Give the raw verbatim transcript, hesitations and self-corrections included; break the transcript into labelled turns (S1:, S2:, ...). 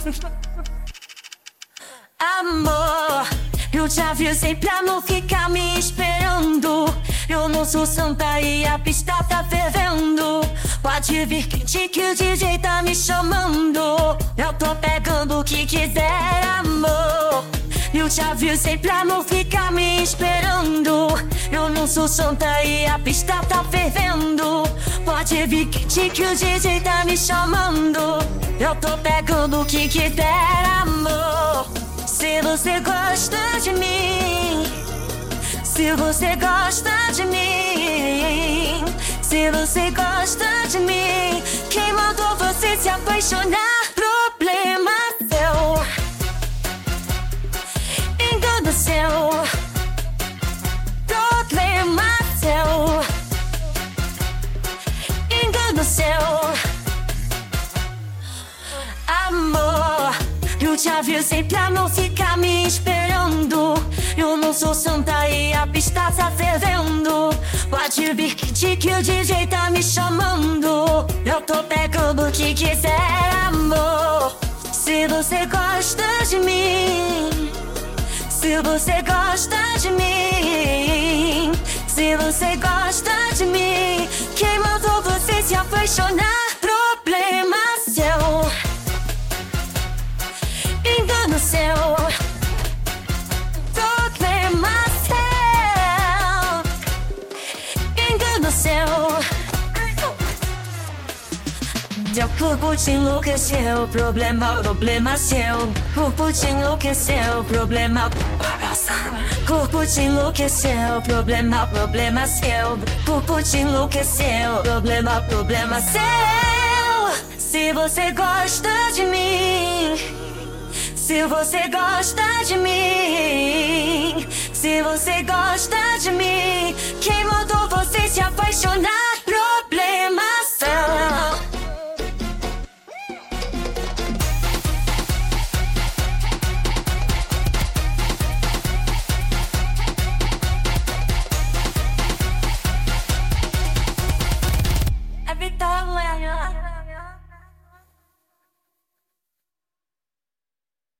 S1: Amor, eu te avisei pra não ficar me esperando. Eu não sou santa e a pista tá fervendo. Pode vir quente que o D J tá me chamando. Eu tô pegando o que quiser, amor. Eu te avisei pra não ficar me esperando. Eu não sou santa e a pista tá fervendo. Pode vir quente que o D J tá me chamando. Eu tô pegando o que quiser, amor. Se você gosta de mim, se você gosta de mim, se você gosta de mim, quem mandou você se apaixonar? Problema seu, engano seu, problema seu, engano seu. Amor, eu te avisei pra não ficar me esperando. Eu não sou santa e a pista tá fervendo. Pode vir quente que o D J tá me chamando. Eu tô pegando o que quiser, amor. Se você gosta de mim, se você gosta de mim, se você gosta de mim, quem mandou você se apaixonar? Problema seu, engano seu, problema seu, engano seu. Seu corpo te enlouqueceu, problema, problema seu. Corpo te enlouqueceu, problema. Corpo te enlouqueceu, problema, problema seu. Corpo te enlouqueceu, problema, problema seu. Se você gosta de mim, se você gosta de mim, se você gosta de mim, quem mandou você se apaixonar?